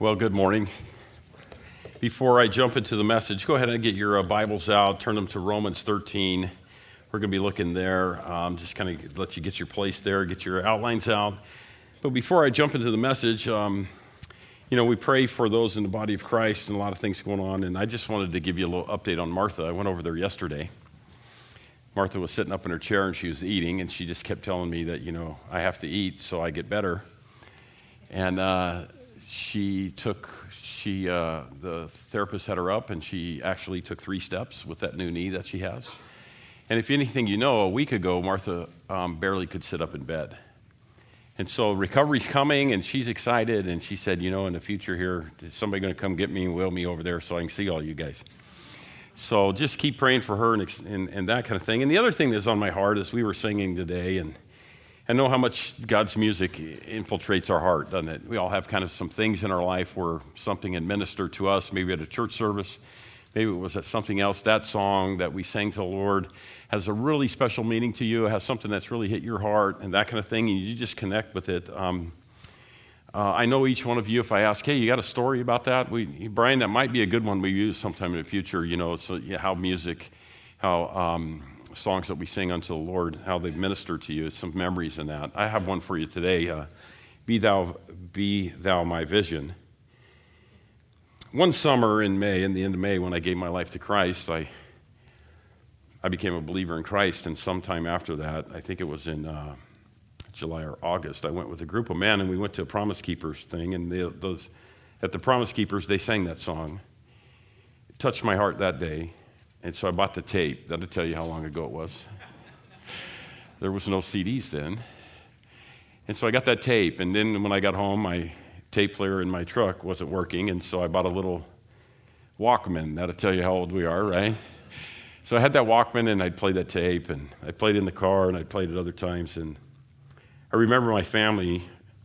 Well, good morning. Before I jump into the message, go ahead and get your Bibles out, turn them to Romans 13. We're going to be looking there, just kind of let you get your place there, get your outlines out. But before I jump into the message, we pray for those in the body of Christ and a lot of things going on, and I just wanted to give you a little update on Martha. I went over there yesterday. Martha was sitting up in her chair and she was eating, and she just kept telling me that, I have to eat so I get better. And the therapist had her up, and she actually took 3 steps with that new knee that she has. And if anything, a week ago, Martha barely could sit up in bed. And so recovery's coming, and she's excited, and she said, in the future here, is somebody going to come get me and wheel me over there so I can see all you guys? So just keep praying for her and that kind of thing. And the other thing that's on my heart is we were singing today, and I know how much God's music infiltrates our heart, doesn't it? We all have kind of some things in our life where something administered to us, maybe at a church service, maybe it was at something else. That song that we sang to the Lord has a really special meaning to you, has something that's really hit your heart and that kind of thing, and you just connect with it. I know each one of you, if I ask, hey, you got a story about that? Brian, that might be a good one we use sometime in the future, how songs that we sing unto the Lord, how they minister to you, some memories in that. I have one for you today, Be Thou My Vision. One summer in the end of May, when I gave my life to Christ, I became a believer in Christ, and sometime after that, I think it was in July or August, I went with a group of men, and we went to a Promise Keepers thing, and at the Promise Keepers, they sang that song. It touched my heart that day. And so I bought the tape. That'll tell you how long ago it was. There was no CDs then. And so I got that tape. And then when I got home, my tape player in my truck wasn't working. And so I bought a little Walkman. That'll tell you how old we are, right? So I had that Walkman, and I'd play that tape. And I played in the car, and I'd played it other times. And I remember my family.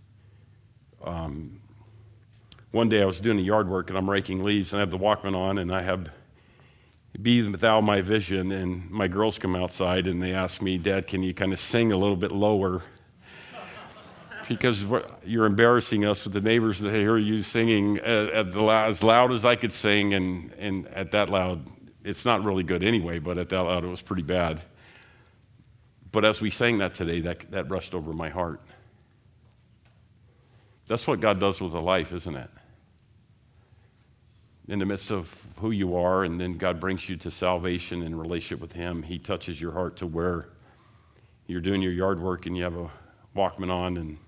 One day I was doing the yard work, and I'm raking leaves, and I have the Walkman on, and I have Be Thou My Vision, and my girls come outside and they ask me, Dad, can you kind of sing a little bit lower? Because you're embarrassing us with the neighbors that hear you singing as loud as I could sing, and at that loud, it's not really good anyway, but at that loud it was pretty bad. But as we sang that today, that rushed over my heart. That's what God does with a life, isn't it? In the midst of who you are, and then God brings you to salvation and relationship with Him. He touches your heart to where you're doing your yard work and you have a Walkman on, and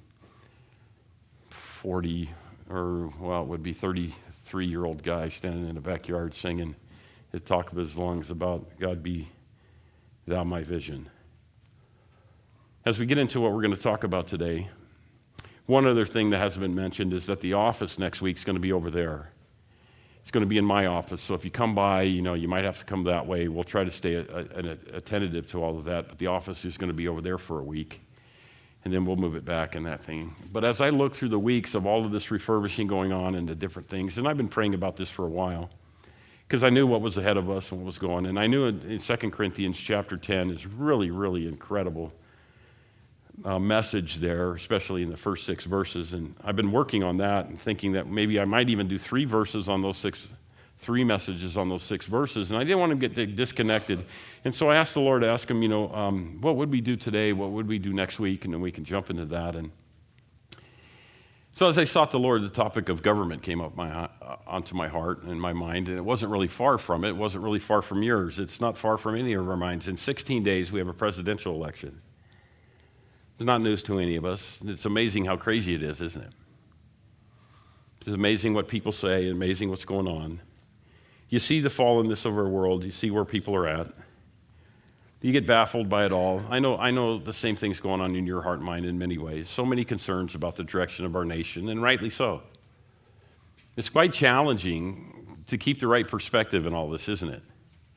33-year-old guy standing in the backyard singing the top of his lungs about God be Thou my vision. As we get into what we're going to talk about today, one other thing that hasn't been mentioned is that the office next week is going to be over there. It's going to be in my office, so if you come by, you might have to come that way. We'll try to stay attentive to all of that, but the office is going to be over there for a week, and then we'll move it back and that thing. But as I look through the weeks of all of this refurbishing going on and the different things, and I've been praying about this for a while, because I knew what was ahead of us and what was going, and I knew in 2 Corinthians chapter 10 is really, really incredible message there, especially in the first 6 verses. And I've been working on that and thinking that maybe I might even do 3 messages on those 6 verses. And I didn't want to get disconnected. And so I asked the Lord to ask Him, what would we do today? What would we do next week? And then we can jump into that. And so as I sought the Lord, the topic of government came up onto my heart and my mind. And it wasn't really far from it. It wasn't really far from yours. It's not far from any of our minds. In 16 days, we have a presidential election. It's not news to any of us. It's amazing how crazy it is, isn't it? It's amazing what people say, amazing what's going on. You see the fallenness of our world. You see where people are at. You get baffled by it all. I know the same thing's going on in your heart and mind in many ways. So many concerns about the direction of our nation, and rightly so. It's quite challenging to keep the right perspective in all this, isn't it?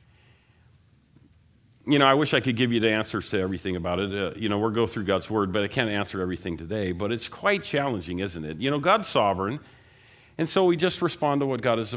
I wish I could give you the answers to everything about it. We'll go through God's Word, but I can't answer everything today. But it's quite challenging, isn't it? God's sovereign, and so we just respond to what God has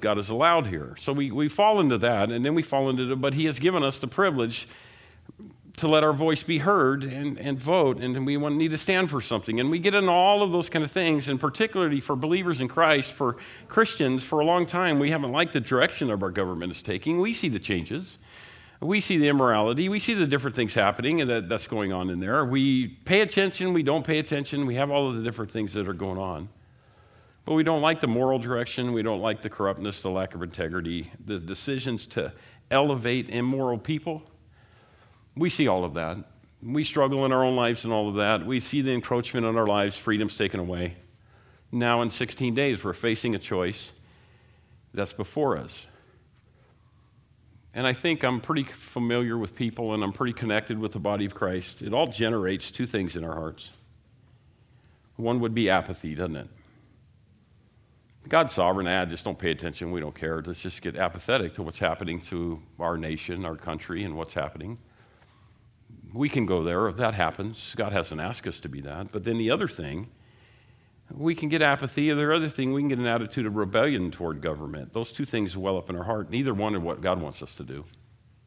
allowed here. So we fall into that, and then we fall into it, but He has given us the privilege to let our voice be heard and vote, and we need to stand for something. And we get into all of those kind of things, and particularly for believers in Christ, for Christians, for a long time, we haven't liked the direction of our government is taking. We see the changes. We see the immorality. We see the different things happening and that's going on in there. We pay attention. We don't pay attention. We have all of the different things that are going on. But we don't like the moral direction. We don't like the corruptness, the lack of integrity, the decisions to elevate immoral people. We see all of that. We struggle in our own lives and all of that. We see the encroachment on our lives, freedom's taken away. Now in 16 days, we're facing a choice that's before us. And I think I'm pretty familiar with people and I'm pretty connected with the body of Christ. It all generates two things in our hearts. One would be apathy, doesn't it? God's sovereign. Just don't pay attention. We don't care. Let's just get apathetic to what's happening to our nation, our country, and what's happening. We can go there if that happens. God hasn't asked us to be that. But then the other thing, we can get apathy. Or the other thing, we can get an attitude of rebellion toward government. Those two things well up in our heart. Neither one are what God wants us to do.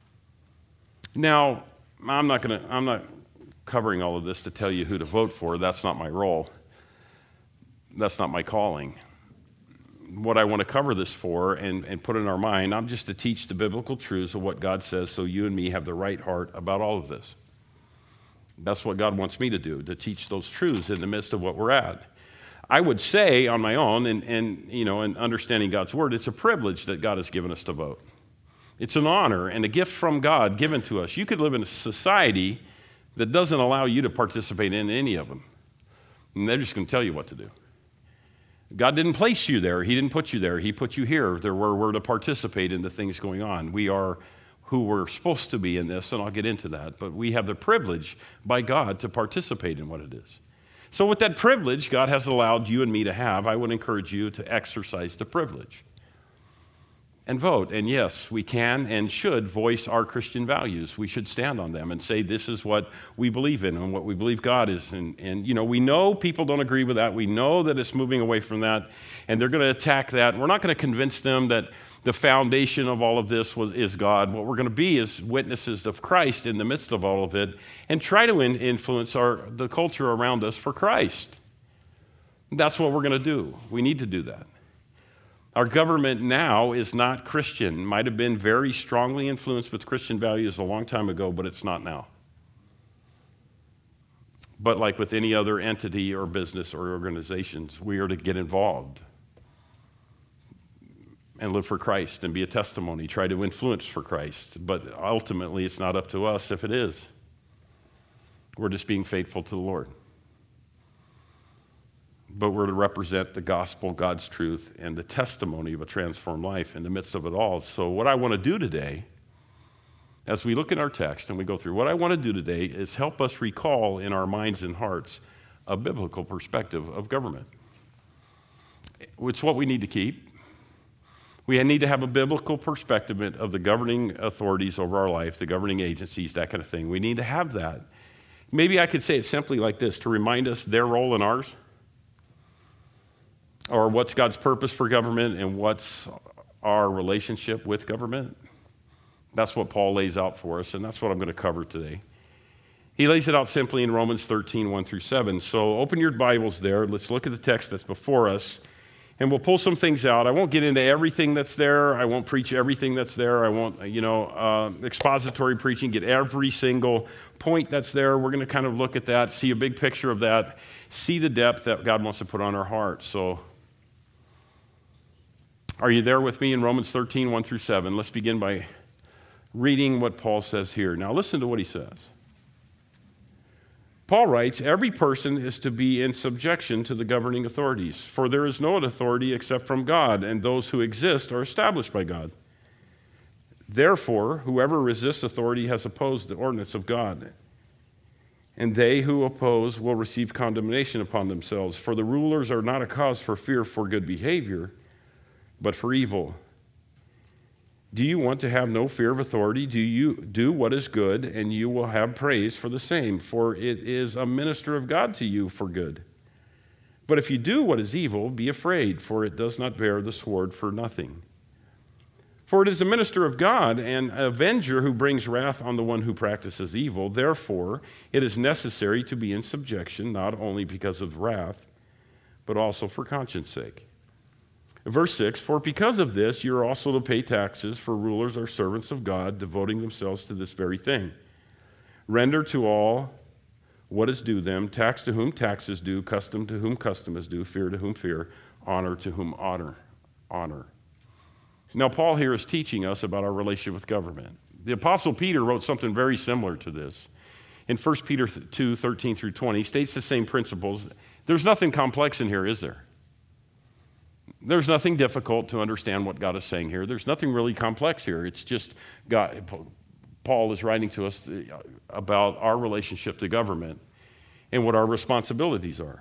Now, I'm not covering all of this to tell you who to vote for. That's not my role. That's not my calling. What I want to cover this for and put in our mind, I'm just to teach the biblical truths of what God says so you and me have the right heart about all of this. That's what God wants me to do, to teach those truths in the midst of what we're at. I would say on my own, and understanding God's word, it's a privilege that God has given us to vote. It's an honor and a gift from God given to us. You could live in a society that doesn't allow you to participate in any of them. And they're just going to tell you what to do. God didn't place you there. He didn't put you there. He put you here. We're to participate in the things going on. We are who we're supposed to be in this, and I'll get into that. But we have the privilege by God to participate in what it is. So with that privilege God has allowed you and me to have, I would encourage you to exercise the privilege and vote. And yes, we can and should voice our Christian values. We should stand on them and say this is what we believe in and what we believe God is. And we know people don't agree with that. We know that it's moving away from that, and they're going to attack that. We're not going to convince them that the foundation of all of this is God. What we're going to be is witnesses of Christ in the midst of all of it and try to influence the culture around us for Christ. That's what we're going to do. We need to do that. Our government now is not Christian. Might have been very strongly influenced with Christian values a long time ago, but it's not now. But like with any other entity or business or organizations, we are to get involved and live for Christ and be a testimony, try to influence for Christ. But ultimately, it's not up to us if it is. We're just being faithful to the Lord. But we're to represent the gospel, God's truth, and the testimony of a transformed life in the midst of it all. So what I want to do today, as we look at our text and we go through, what I want to do today is help us recall in our minds and hearts a biblical perspective of government. It's what we need to keep. We need to have a biblical perspective of the governing authorities over our life, the governing agencies, that kind of thing. We need to have that. Maybe I could say it simply like this, to remind us their role and ours, or what's God's purpose for government and what's our relationship with government. That's what Paul lays out for us, and that's what I'm going to cover today. He lays it out simply in Romans 13, 1 through 7. So open your Bibles there. Let's look at the text that's before us. And we'll pull some things out. I won't get into everything that's there. I won't preach everything that's there. I won't, expository preaching, get every single point that's there. We're going to kind of look at that, see a big picture of that, see the depth that God wants to put on our heart. So are you there with me in Romans 13, 1 through 7? Let's begin by reading what Paul says here. Now listen to what he says. Paul writes, every person is to be in subjection to the governing authorities, for there is no authority except from God, and those who exist are established by God. Therefore, whoever resists authority has opposed the ordinance of God, and they who oppose will receive condemnation upon themselves, for the rulers are not a cause for fear for good behavior, but for evil. Do you want to have no fear of authority? Do you do what is good, and you will have praise for the same, for it is a minister of God to you for good. But if you do what is evil, be afraid, for it does not bear the sword for nothing. For it is a minister of God and an avenger who brings wrath on the one who practices evil. Therefore, it is necessary to be in subjection, not only because of wrath, but also for conscience sake. Verse 6, for because of this, you are also to pay taxes, for rulers are servants of God, devoting themselves to this very thing. Render to all what is due them, tax to whom tax is due, custom to whom custom is due, fear to whom fear, honor to whom honor. Now, Paul here is teaching us about our relationship with government. The Apostle Peter wrote something very similar to this. In 1 Peter 2, 13 through 20, he states the same principles. There's nothing complex in here, is there? There's nothing difficult to understand what God is saying here. There's nothing really complex here. It's just God. Paul is writing to us about our relationship to government and what our responsibilities are.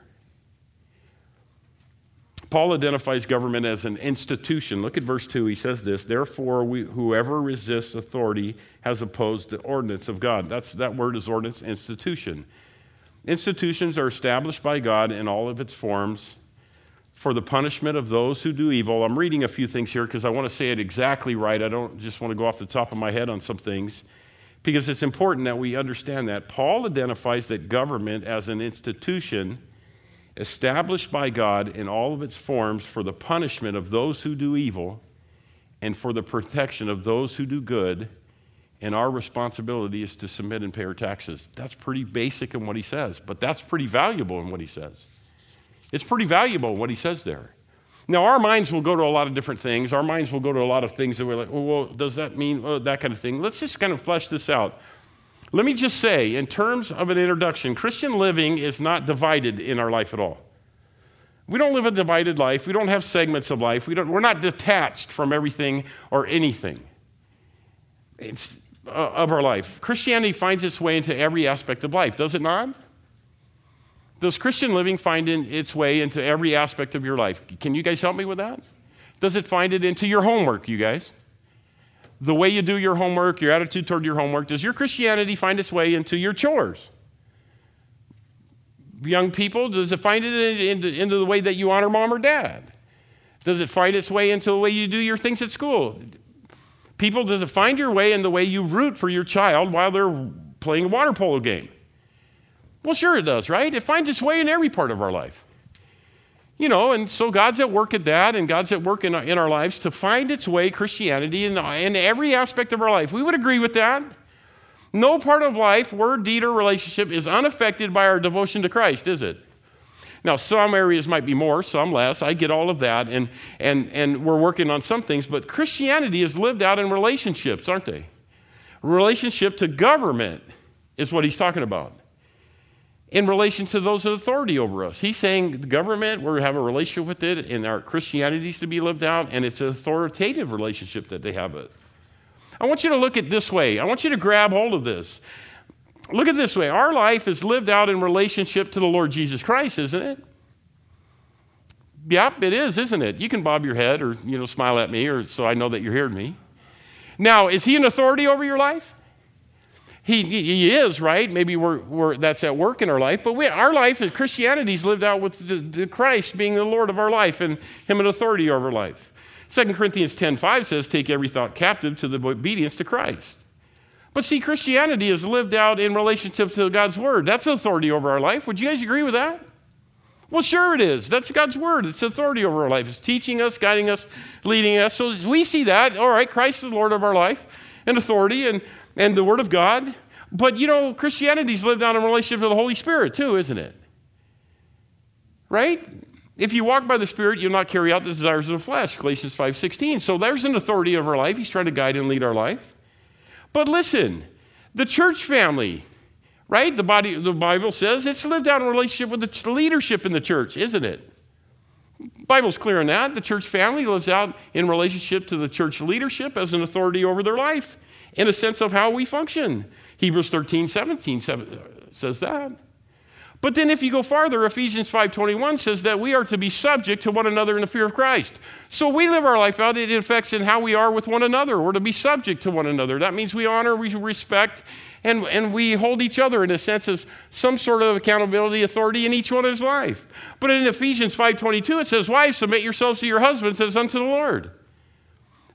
Paul identifies government as an institution. Look at verse 2. He says this, therefore, whoever resists authority has opposed the ordinance of God. That word is ordinance, institution. Institutions are established by God in all of its forms for the punishment of those who do evil. I'm reading a few things here because I want to say it exactly right. I don't just want to go off the top of my head on some things because it's important that we understand that. Paul identifies that government as an institution established by God in all of its forms for the punishment of those who do evil and for the protection of those who do good, and our responsibility is to submit and pay our taxes. That's pretty basic in what he says, but that's pretty valuable in what he says. It's pretty valuable what he says there. Now, our minds will go to a lot of different things. Our minds will go to a lot of things that we're like, well, does that mean that kind of thing? Let's just kind of flesh this out. Let me just say, in terms of an introduction, Christian living is not divided in our life at all. We don't live a divided life. We don't have segments of life. We're not detached from everything or anything of our life. Christianity finds its way into every aspect of life, does it not? Does Christian living find its way into every aspect of your life? Can you guys help me with that? Does it find it into your homework, you guys? The way you do your homework, your attitude toward your homework, does your Christianity find its way into your chores? Young people, does it find it into the way that you honor mom or dad? Does it find its way into the way you do your things at school? People, does it find your way in the way you root for your child while they're playing a water polo game? Well, sure it does, right? It finds its way in every part of our life. You know, and so God's at work at that, and God's at work in our lives to find its way, Christianity, in every aspect of our life. We would agree with that. No part of life, word, deed, or relationship is unaffected by our devotion to Christ, is it? Now, some areas might be more, some less. I get all of that, and we're working on some things, but Christianity is lived out in relationships, aren't they? Relationship to government is what he's talking about. In relation to those in authority over us. He's saying the government, we have a relationship with it, and our Christianity is to be lived out, and it's an authoritative relationship that they have it. I want you to look at this way. I want you to grab hold of this. Look at this way. Our life is lived out in relationship to the Lord Jesus Christ, isn't it? Yep, it is, isn't it? You can bob your head or smile at me, or so I know that you're hearing me. Now, is he an authority over your life? He is, right? Maybe that's at work in our life, but our life as Christianity is lived out with the Christ being the Lord of our life and him an authority over life. 2 Corinthians 10:5 says, take every thought captive to the obedience to Christ. But see, Christianity is lived out in relationship to God's word. That's authority over our life. Would you guys agree with that? Well, sure it is. That's God's word. It's authority over our life. It's teaching us, guiding us, leading us. So we see that. All right, Christ is the Lord of our life and authority and the word of God. But, Christianity's lived out in relationship to the Holy Spirit too, isn't it? Right? If you walk by the Spirit, you'll not carry out the desires of the flesh, Galatians 5:16. So there's an authority over our life. He's trying to guide and lead our life. But listen, the church family, right? The Bible says it's lived out in relationship with the leadership in the church, isn't it? The Bible's clear on that. The church family lives out in relationship to the church leadership as an authority over their life in a sense of how we function. Hebrews 13:17 says that. But then if you go farther, Ephesians 5:21 says that we are to be subject to one another in the fear of Christ. So we live our life out. It affects in how we are with one another. We're to be subject to one another. That means we honor, we respect, and we hold each other in a sense of some sort of accountability, authority in each one of his life. But in Ephesians 5:22 it says, wives, submit yourselves to your husbands as unto the Lord.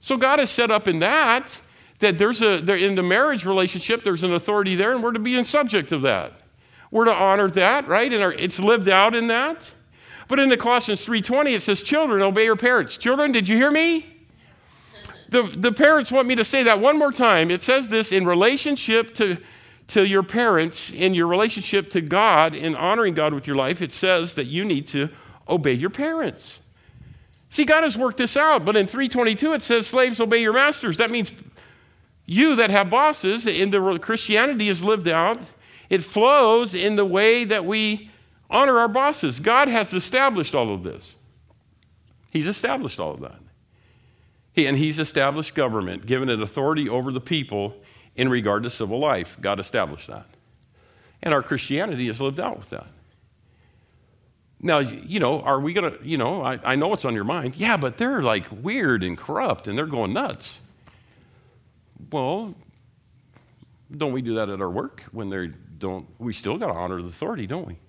So God has set up in that in the marriage relationship, there's an authority there, and we're to be in subject of that. We're to honor that, right? And it's lived out in that. But in the Colossians 3:20, it says, children, obey your parents. Children, did you hear me? The parents want me to say that one more time. It says this in relationship to your parents, in your relationship to God, in honoring God with your life. It says that you need to obey your parents. See, God has worked this out. But in 3:22, it says, slaves, obey your masters. That means you that have bosses, Christianity is lived out. It flows in the way that we honor our bosses. God has established all of this. He's established all of that. And he's established government, given it authority over the people in regard to civil life. God established that. And our Christianity is lived out with that. Now, are we going to, I know what's on your mind. Yeah, but they're like weird and corrupt and they're going nuts. Well, don't we do that at our work when they don't? We still got to honor the authority, don't we?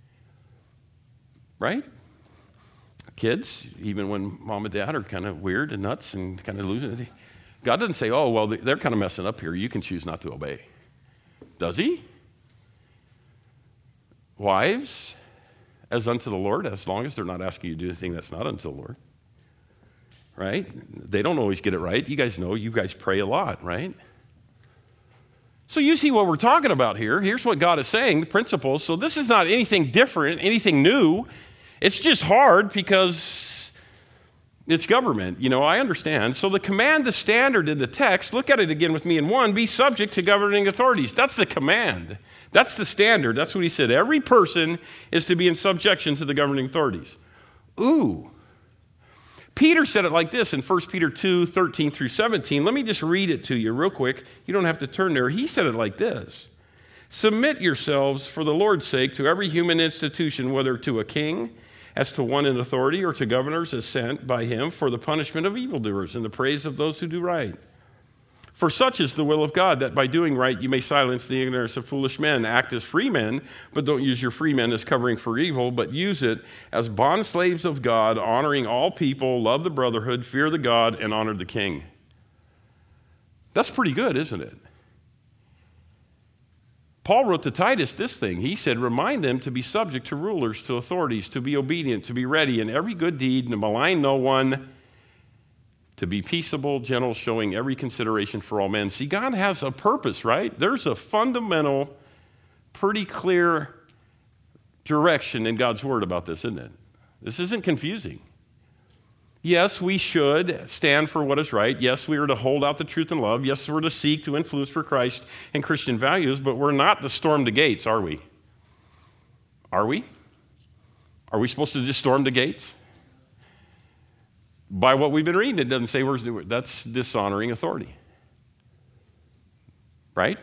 Right? Kids, even when mom and dad are kind of weird and nuts and kind of losing it, God doesn't say, oh, well, they're kind of messing up here. You can choose not to obey. Does he? Wives, as unto the Lord, as long as they're not asking you to do anything that's not unto the Lord. Right? They don't always get it right. You guys know, you guys pray a lot, right? So you see what we're talking about here. Here's what God is saying, the principles. So this is not anything different, anything new. It's just hard because it's government. I understand. So the command, the standard in the text, look at it again with me in 1, be subject to governing authorities. That's the command. That's the standard. That's what he said. Every person is to be in subjection to the governing authorities. Ooh. Peter said it like this in 1 Peter 2, 13 through 17. Let me just read it to you real quick. You don't have to turn there. He said it like this. Submit yourselves for the Lord's sake to every human institution, whether to a king, as to one in authority, or to governors as sent by him for the punishment of evildoers and the praise of those who do right. For such is the will of God, that by doing right you may silence the ignorance of foolish men. Act as free men, but don't use your free men as covering for evil, but use it as bondslaves of God, honoring all people, love the brotherhood, fear the God, and honor the king. That's pretty good, isn't it? Paul wrote to Titus this thing. He said, remind them to be subject to rulers, to authorities, to be obedient, to be ready in every good deed, and to malign no one, to be peaceable, gentle, showing every consideration for all men. See, God has a purpose, right? There's a fundamental, pretty clear direction in God's word about this, isn't it? This isn't confusing. Yes, we should stand for what is right. Yes, we are to hold out the truth and love. Yes, we're to seek to influence for Christ and Christian values, but we're not to storm the gates, are we? Are we? Are we supposed to just storm the gates? By what we've been reading, it doesn't say that's dishonoring authority. Right?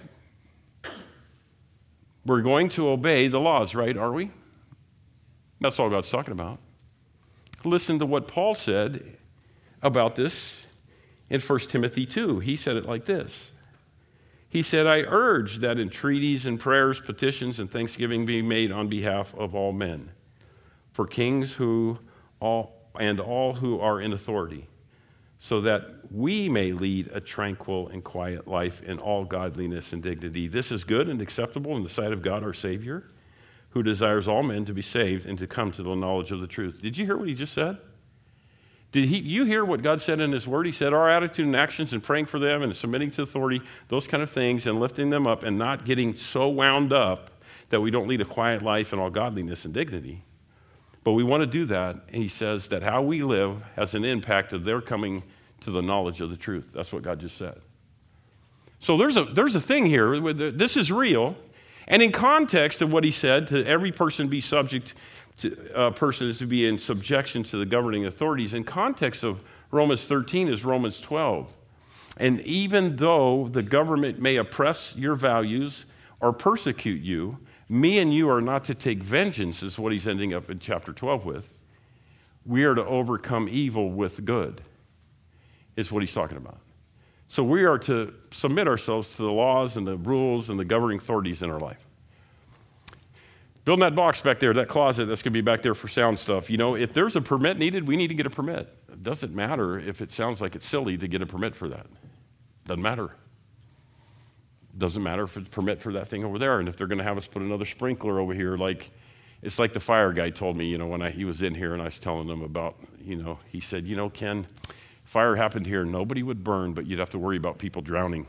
We're going to obey the laws, right? Are we? That's all God's talking about. Listen to what Paul said about this in 1 Timothy 2. He said it like this. He said, I urge that entreaties and prayers, petitions, and thanksgiving be made on behalf of all men, for kings and all who are in authority, so that we may lead a tranquil and quiet life in all godliness and dignity. This is good and acceptable in the sight of God our Savior, who desires all men to be saved and to come to the knowledge of the truth. Did you hear what he just said? Did you hear what God said in his word? He said our attitude and actions and praying for them and submitting to authority, those kind of things, and lifting them up and not getting so wound up that we don't lead a quiet life in all godliness and dignity. But we want to do that, and he says that how we live has an impact of their coming to the knowledge of the truth. That's what God just said. So there's a thing here. This is real. And in context of what he said, to every person be subject to, person is to be in subjection to the governing authorities. In context of Romans 13 is Romans 12. And even though the government may oppress your values or persecute you, me and you are not to take vengeance, is what he's ending up in chapter 12 with. We are to overcome evil with good, is what he's talking about. So we are to submit ourselves to the laws and the rules and the governing authorities in our life. Building that box back there, that closet that's going to be back there for sound stuff. If there's a permit needed, we need to get a permit. It doesn't matter if it sounds like it's silly to get a permit for that. Doesn't matter. Doesn't matter if it's a permit for that thing over there. And if they're going to have us put another sprinkler over here, it's like the fire guy told me, when he was in here and I was telling him about, he said, Ken, fire happened here, nobody would burn, but you'd have to worry about people drowning.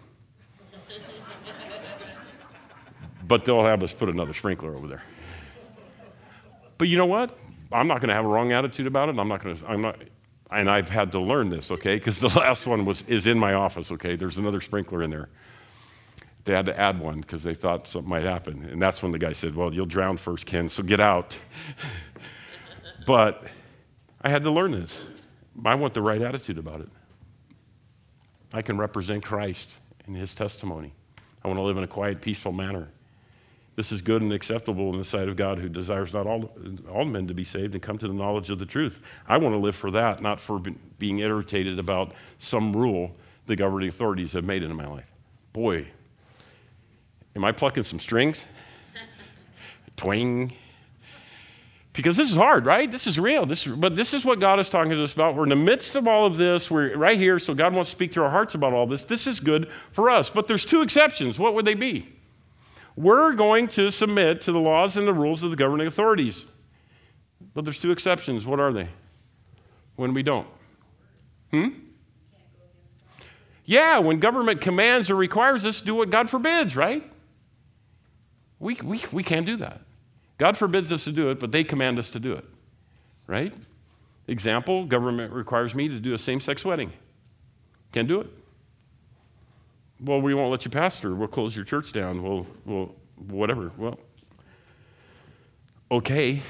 But they'll have us put another sprinkler over there. But you know what? I'm not going to have a wrong attitude about it. And I've had to learn this, okay? Because the last one is in my office, okay? There's another sprinkler in there. They had to add one because they thought something might happen. And that's when the guy said, well, you'll drown first, Ken, so get out. But I had to learn this. I want the right attitude about it. I can represent Christ and his testimony. I want to live in a quiet, peaceful manner. This is good and acceptable in the sight of God, who desires not all men to be saved and come to the knowledge of the truth. I want to live for that, not for being irritated about some rule the governing authorities have made in my life. Boy, am I plucking some strings? Twang. Because this is hard, right? This is real. But this is what God is talking to us about. We're in the midst of all of this. We're right here, so God wants to speak to our hearts about all this. This is good for us. But there's two exceptions. What would they be? We're going to submit to the laws and the rules of the governing authorities. But there's two exceptions. What are they? When we don't. Yeah, when government commands or requires us to do what God forbids, right? We can't do that. God forbids us to do it, but they command us to do it, right? Example, government requires me to do a same-sex wedding. Can't do it. Well, we won't let you pastor. We'll close your church down. We'll whatever. Well, okay.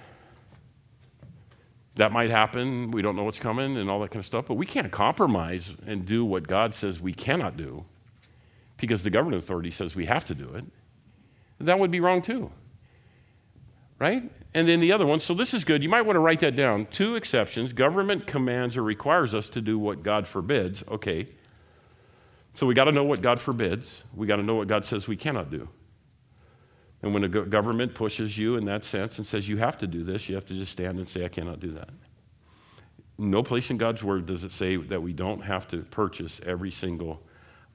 That might happen. We don't know what's coming and all that kind of stuff, but we can't compromise and do what God says we cannot do because the governing authority says we have to do it. That would be wrong too, right? And then the other one, so this is good. You might want to write that down. Two exceptions. Government commands or requires us to do what God forbids. Okay. So we got to know what God forbids. We got to know what God says we cannot do. And when a government pushes you in that sense and says you have to do this, you have to just stand and say, I cannot do that. No place in God's word does it say that we don't have to purchase every single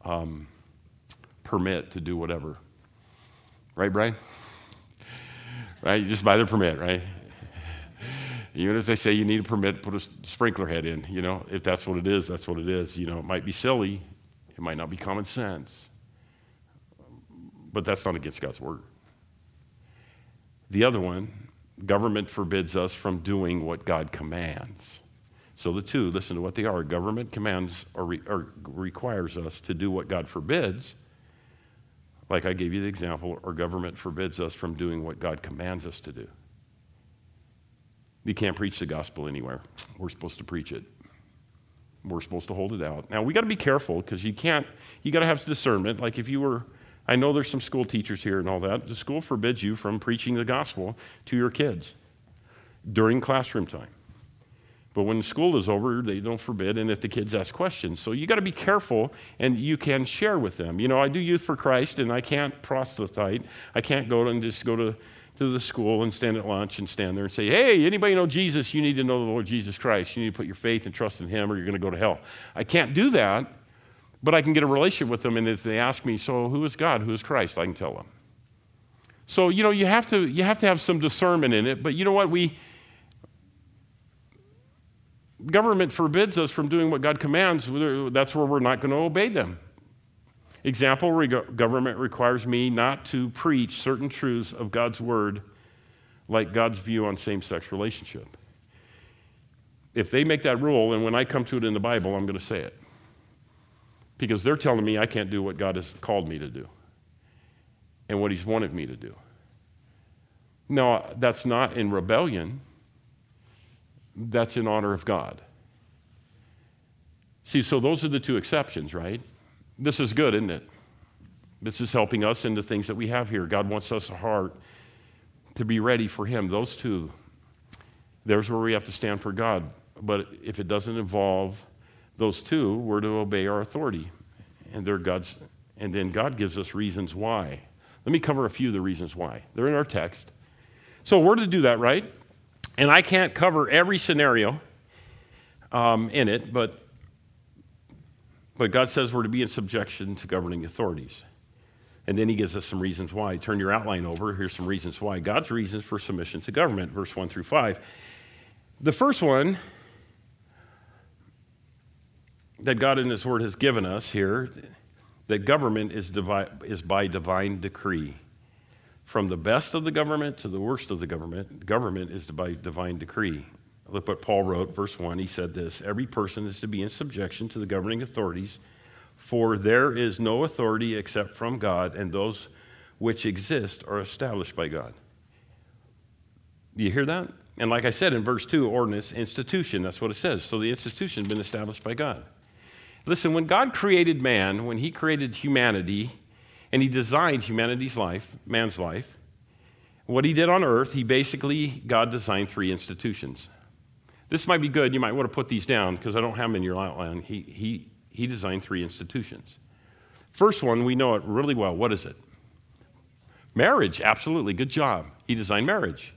permit to do whatever. Right, Brian? Right? You just buy the permit, right? Even if they say you need a permit to put a sprinkler head in, if that's what it is, that's what it is. It might be silly. It might not be common sense. But that's not against God's word. The other one, government forbids us from doing what God commands. So the two, listen to what they are. Government commands or requires us to do what God forbids, like I gave you the example, or government forbids us from doing what God commands us to do. You can't preach the gospel anywhere. We're supposed to preach it. We're supposed to hold it out. Now, we got to be careful because you got to have discernment. Like I know there's some school teachers here and all that. The school forbids you from preaching the gospel to your kids during classroom time. But when school is over, they don't forbid, and if the kids ask questions. So you got to be careful, and you can share with them. I do Youth for Christ, and I can't proselyte. I can't go to the school and stand at lunch and stand there and say, hey, anybody know Jesus? You need to know the Lord Jesus Christ. You need to put your faith and trust in him or you're going to go to hell. I can't do that, but I can get a relationship with them, and if they ask me, so who is God? Who is Christ? I can tell them. So, you have to have some discernment in it, but you know what? Government forbids us from doing what God commands. That's where we're not going to obey them. Example, government requires me not to preach certain truths of God's word, like God's view on same-sex relationship. If they make that rule, and when I come to it in the Bible, I'm going to say it. Because they're telling me I can't do what God has called me to do and what he's wanted me to do. No, that's not in rebellion. That's in honor of God. See, so those are the two exceptions, right? This is good, isn't it? This is helping us in the things that we have here. God wants us a heart to be ready for him. Those two, there's where we have to stand for God. But if it doesn't involve those two, we're to obey our authority. And then God gives us reasons why. Let me cover a few of the reasons why. They're in our text. So we're to do that, right? And I can't cover every scenario in it, but God says we're to be in subjection to governing authorities. And then he gives us some reasons why. Turn your outline over. Here's some reasons why. God's reasons for submission to government, verse 1 through 5. The first one that God in his word has given us here, that government is by divine decree. From the best of the government to the worst of the government is by divine decree. Look what Paul wrote, verse 1. He said this, every person is to be in subjection to the governing authorities, for there is no authority except from God, and those which exist are established by God. Do you hear that? And like I said in verse 2, ordinance, institution, that's what it says. So the institution has been established by God. Listen, when God created man, when he created humanity, and he designed humanity's life, man's life, what he did on earth, God designed 3 institutions. This might be good. You might want to put these down because I don't have them in your outline. He designed 3 institutions. First one, we know it really well. What is it? Marriage, absolutely. Good job. He designed marriage.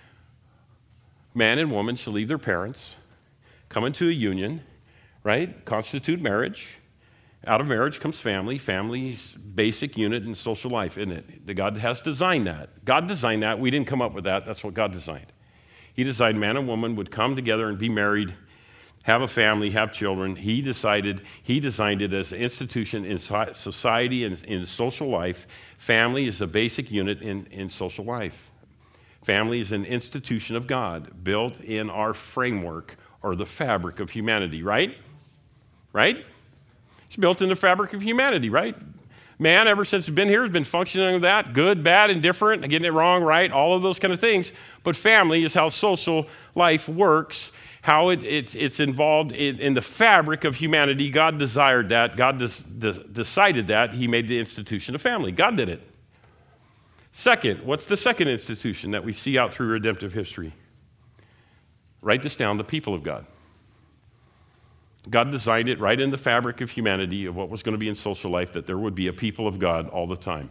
Man and woman shall leave their parents, come into a union, right? Constitute marriage. Out of marriage comes family. Family's basic unit in social life, isn't it? God has designed that. God designed that. We didn't come up with that. That's what God designed. He designed man and woman would come together and be married, have a family, have children. He designed it as an institution in society and in social life. Family is a basic unit in social life. Family is an institution of God built in our framework or the fabric of humanity, right? Right? It's built in the fabric of humanity, right? Man, ever since he's been here, has been functioning with that, good, bad, indifferent, getting it wrong, right, all of those kind of things. But family is how social life works, how it's involved in the fabric of humanity. God desired that. God decided that. He made the institution of family. God did it. Second, what's the second institution that we see out through redemptive history? Write this down, the people of God. God designed it right in the fabric of humanity, of what was going to be in social life, that there would be a people of God all the time.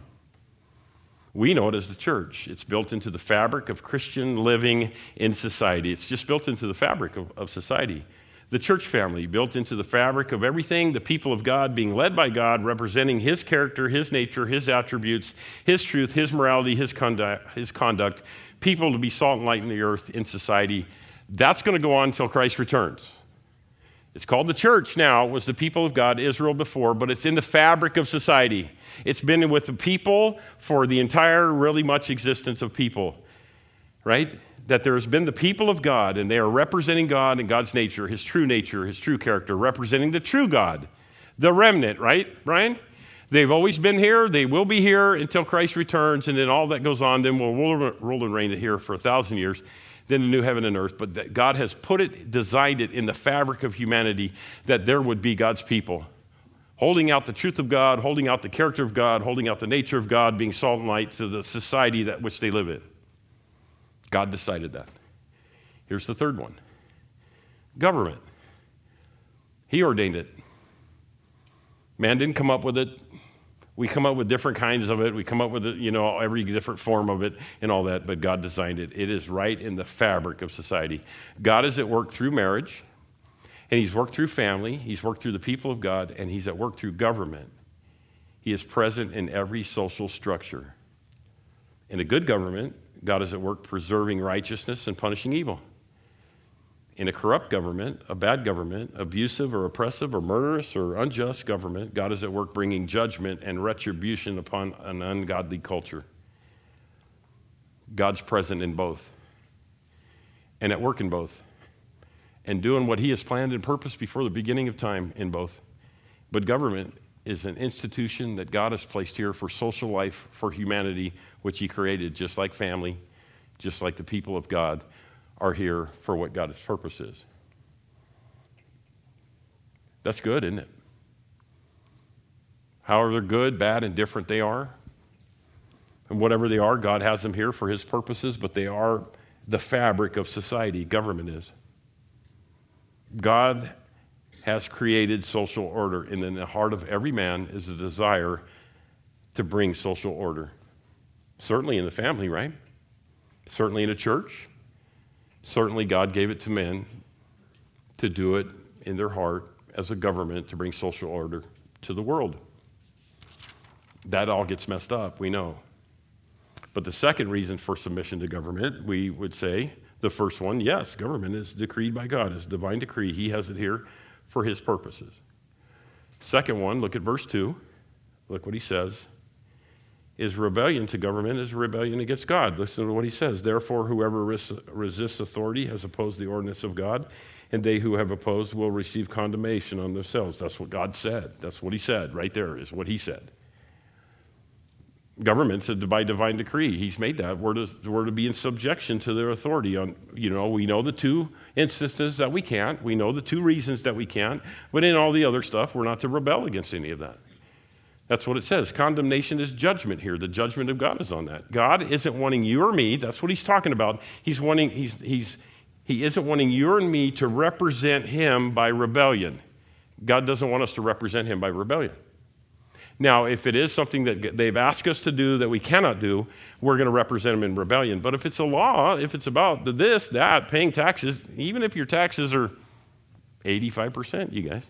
We know it as the church. It's built into the fabric of Christian living in society. It's just built into the fabric of society. The church family, built into the fabric of everything, the people of God being led by God, representing his character, his nature, his attributes, his truth, his morality, his conduct, people to be salt and light in the earth in society. That's going to go on until Christ returns. It's called the church now. It was the people of God, Israel before, but it's in the fabric of society. It's been with the people for the entire, really much existence of people, right? That there has been the people of God, and they are representing God and God's nature, his true character, representing the true God, the remnant, right, Brian? They've always been here. They will be here until Christ returns, and then all that goes on. Then we'll rule and reign here for 1,000 years. Then a new heaven and earth, but that God has designed it in the fabric of humanity that there would be God's people, holding out the truth of God, holding out the character of God, holding out the nature of God, being salt and light to the society that which they live in. God decided that. Here's the third one. Government. He ordained it. Man didn't come up with it. We come up with different kinds of it. We come up with it, every different form of it and all that, but God designed it. It is right in the fabric of society. God is at work through marriage, and he's worked through family. He's worked through the people of God, and he's at work through government. He is present in every social structure. In a good government, God is at work preserving righteousness and punishing evil. In a corrupt government, a bad government, abusive or oppressive or murderous or unjust government, God is at work bringing judgment and retribution upon an ungodly culture. God's present in both and at work in both and doing what he has planned and purposed before the beginning of time in both. But government is an institution that God has placed here for social life, for humanity, which he created, just like family, just like the people of God are here for what God's purpose is. That's good, isn't it? However good, bad, and different they are, and whatever they are, God has them here for his purposes, but they are the fabric of society. Government is. God has created social order, and in the heart of every man is a desire to bring social order. Certainly in the family, right? certainly in a church. Certainly God gave it to men to do it in their heart as a government to bring social order to the world. That all gets messed up, we know. But the second reason for submission to government, we would say, the first one, yes, government is decreed by God. It's a divine decree. He has it here for his purposes. Second one, look at verse 2. Look what he says. Is rebellion to government is rebellion against God. Listen to what he says. Therefore, whoever resists authority has opposed the ordinance of God, and they who have opposed will receive condemnation on themselves. That's what God said. That's what he said. Right there is what he said. Government's by divine decree. He's made that. We're to be in subjection to their authority. We know the two instances that we can't. We know the two reasons that we can't. But in all the other stuff, we're not to rebel against any of that. That's what it says. Condemnation is judgment here. The judgment of God is on that. God isn't wanting you or me. That's what he's talking about. He isn't wanting you and me to represent him by rebellion. God doesn't want us to represent him by rebellion. Now, if it is something that they've asked us to do that we cannot do, we're going to represent them in rebellion. But if it's a law, if it's about this, that, paying taxes, even if your taxes are 85%, you guys,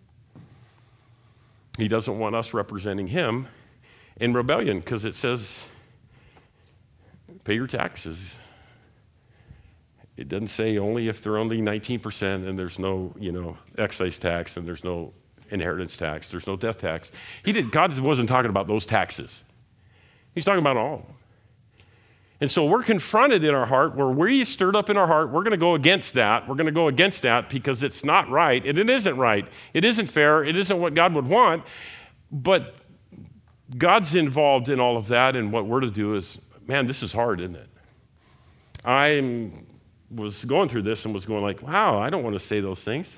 he doesn't want us representing him in rebellion because it says, pay your taxes. It doesn't say only if they're only 19% and there's no, excise tax and there's no inheritance tax, there's no death tax. God wasn't talking about those taxes. He's talking about all of them. And so we're confronted in our heart where we stirred up in our heart, we're going to go against that. We're going to go against that because it's not right, and it isn't right. It isn't fair. It isn't what God would want. But God's involved in all of that, and what we're to do is, man, this is hard, isn't it? I was going through this and was going like, wow, I don't want to say those things.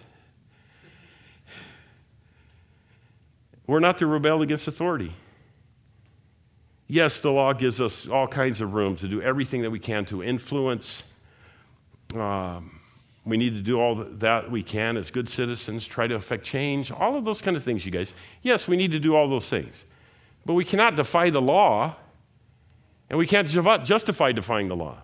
We're not to rebel against authority. Yes, the law gives us all kinds of room to do everything that we can to influence. We need to do all that we can as good citizens, try to affect change, all of those kind of things, you guys. Yes, we need to do all those things. But we cannot defy the law, and we can't justify defying the law.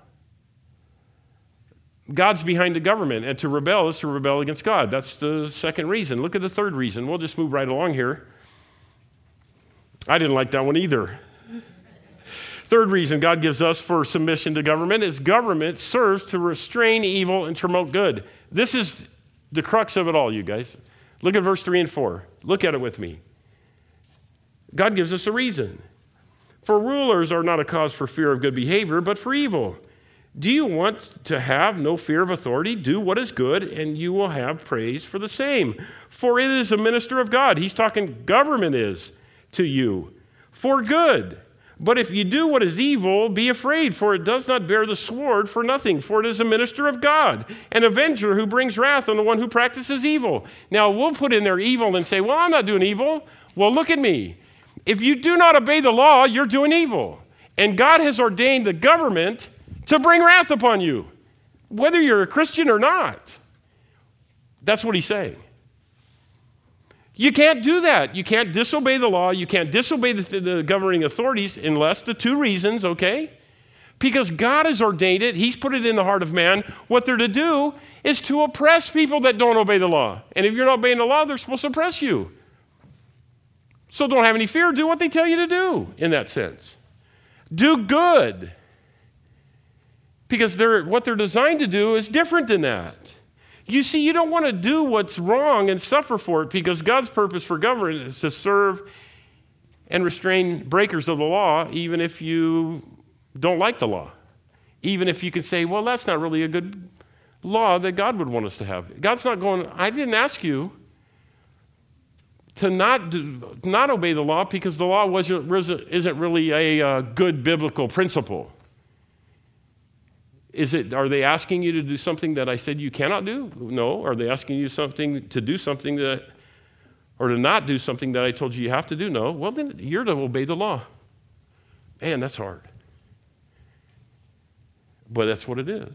God's behind the government, and to rebel is to rebel against God. That's the second reason. Look at the third reason. We'll just move right along here. I didn't like that one either. Third reason God gives us for submission to government is government serves to restrain evil and to promote good. This is the crux of it all, you guys. Look at verse 3 and 4. Look at it with me. God gives us a reason. For rulers are not a cause for fear of good behavior, but for evil. Do you want to have no fear of authority? Do what is good, and you will have praise for the same. For it is a minister of God. He's talking government is to you for good. But if you do what is evil, be afraid, for it does not bear the sword for nothing, for it is a minister of God, an avenger who brings wrath on the one who practices evil. Now, we'll put in there evil and say, well, I'm not doing evil. Well, look at me. If you do not obey the law, you're doing evil. And God has ordained the government to bring wrath upon you, whether you're a Christian or not. That's what he's saying. You can't do that. You can't disobey the law. You can't disobey the governing authorities unless the two reasons, okay? Because God has ordained it. He's put it in the heart of man. What they're to do is to oppress people that don't obey the law. And if you're not obeying the law, they're supposed to oppress you. So don't have any fear. Do what they tell you to do in that sense. Do good. Because what they're designed to do is different than that. You see, you don't want to do what's wrong and suffer for it because God's purpose for government is to serve and restrain breakers of the law, even if you don't like the law. Even if you can say, well, that's not really a good law that God would want us to have. God's not going, I didn't ask you to not obey the law because the law isn't really a good biblical principle. Are they asking you to do something that I said you cannot do? No. Are they asking you to do something or to not do something that I told you have to do? No. Well, then you're to obey the law. Man, that's hard. But that's what it is.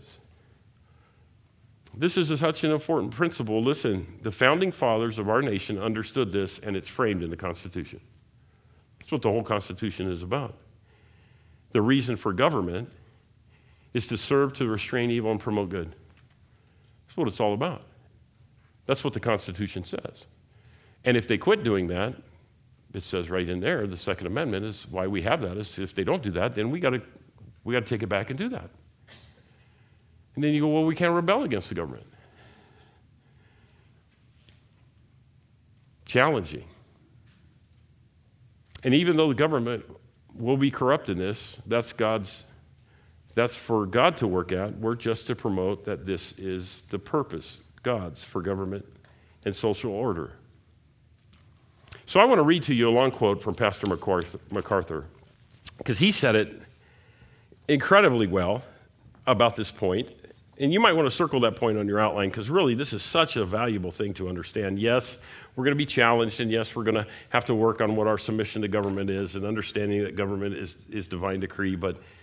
This is such an important principle. Listen, the founding fathers of our nation understood this, and it's framed in the Constitution. That's what the whole Constitution is about. The reason for government is to serve, to restrain evil, and promote good. That's what it's all about. That's what the Constitution says. And if they quit doing that, it says right in there, the Second Amendment is why we have that, is if they don't do that, then we got to take it back and do that. And then you go, well, we can't rebel against the government. Challenging. And even though the government will be corrupt in this, that's for God to work at. We're just to promote that this is the purpose, God's, for government and social order. So I want to read to you a long quote from Pastor MacArthur, because he said it incredibly well about this point. And you might want to circle that point on your outline, because really this is such a valuable thing to understand. Yes, we're going to be challenged, and yes, we're going to have to work on what our submission to government is and understanding that government is divine decree,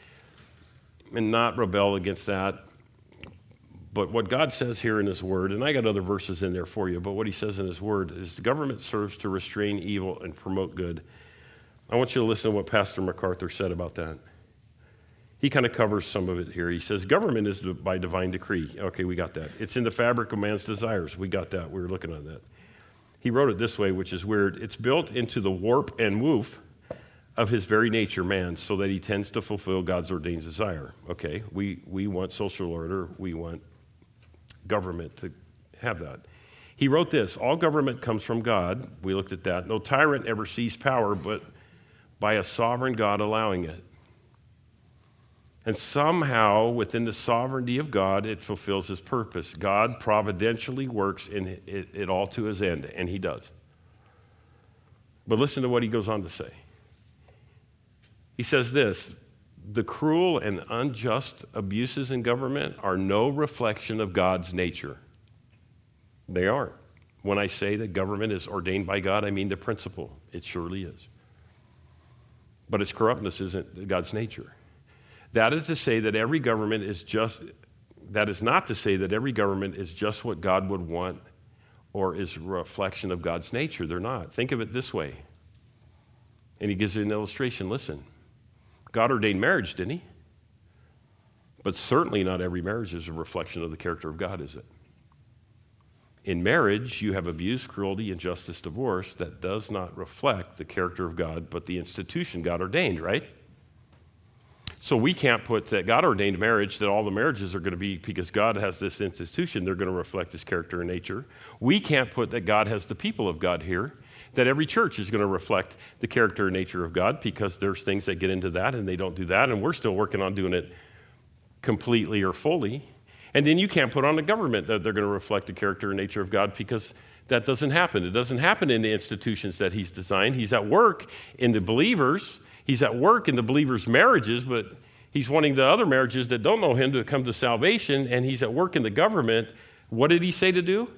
and not rebel against that. But what God says here in his word, and I got other verses in there for you, but what he says in his word is the government serves to restrain evil and promote good. I want you to listen to what Pastor MacArthur said about that. He kind of covers some of it here. He says, government is by divine decree. Okay, we got that. It's in the fabric of man's desires. We got that. We were looking at that. He wrote it this way, which is weird. It's built into the warp and woof of his very nature, man, so that he tends to fulfill God's ordained desire. Okay, we want social order. We want government to have that. He wrote this, all government comes from God. We looked at that. No tyrant ever seized power, but by a sovereign God allowing it. And somehow, within the sovereignty of God, it fulfills his purpose. God providentially works in it all to his end, and he does. But listen to what he goes on to say. He says this, the cruel and unjust abuses in government are no reflection of God's nature. They aren't. When I say that government is ordained by God, I mean the principle. It surely is. But its corruptness isn't God's nature. That is to say that every government is just, that is not to say that every government is just what God would want or is a reflection of God's nature. They're not. Think of it this way. And he gives you an illustration. Listen. God ordained marriage, didn't he? But certainly not every marriage is a reflection of the character of God, is it? In marriage, you have abuse, cruelty, injustice, divorce that does not reflect the character of God, but the institution God ordained, right? So we can't put that God ordained marriage, that all the marriages are going to be, because God has this institution, they're going to reflect his character and nature. We can't put that God has the people of God here, that every church is going to reflect the character and nature of God, because there's things that get into that and they don't do that, and we're still working on doing it completely or fully. And then you can't put on the government that they're going to reflect the character and nature of God, because that doesn't happen. It doesn't happen in the institutions that he's designed. He's at work in the believers. He's at work in the believers' marriages, but he's wanting the other marriages that don't know him to come to salvation, and he's at work in the government. What did he say to do?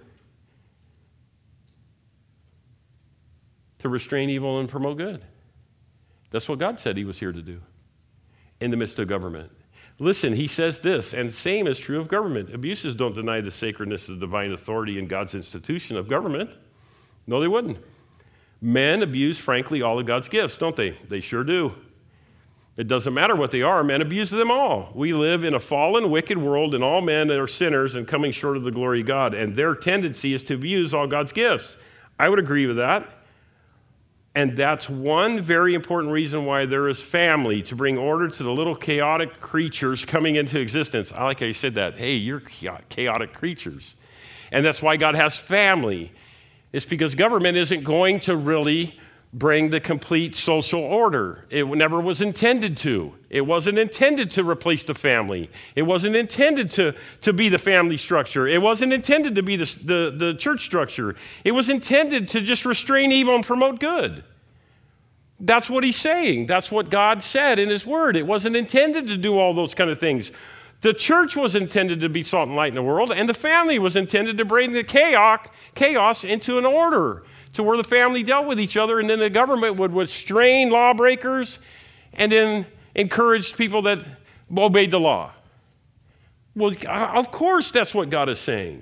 To restrain evil and promote good. That's what God said he was here to do in the midst of government. Listen, he says this, and the same is true of government. Abuses don't deny the sacredness of divine authority in God's institution of government. No, they wouldn't. Men abuse, frankly, all of God's gifts, don't they? They sure do. It doesn't matter what they are. Men abuse them all. We live in a fallen, wicked world, and all men are sinners and coming short of the glory of God, and their tendency is to abuse all God's gifts. I would agree with that. And that's one very important reason why there is family, to bring order to the little chaotic creatures coming into existence. I like how you said that. Hey, you're chaotic creatures. And that's why God has family. It's because government isn't going to really bring the complete social order. It never was intended to. It wasn't intended to replace the family. It wasn't intended to be the family structure. It wasn't intended to be the church structure. It was intended to just restrain evil and promote good. That's what he's saying. That's what God said in his word. It wasn't intended to do all those kind of things. The church was intended to be salt and light in the world, and the family was intended to bring the chaos into an order, to where the family dealt with each other, and then the government would restrain lawbreakers and then encourage people that obeyed the law. Well, of course that's what God is saying.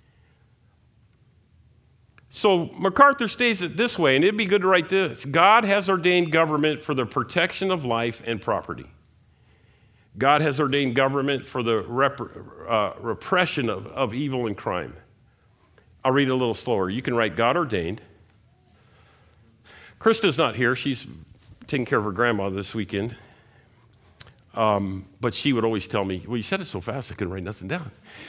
So MacArthur states it this way, and it'd be good to write this. God has ordained government for the protection of life and property. God has ordained government for the repression of evil and crime. I'll read it a little slower. You can write God ordained. Krista's not here. She's taking care of her grandma this weekend. But she would always tell me, well, you said it so fast I couldn't write nothing down.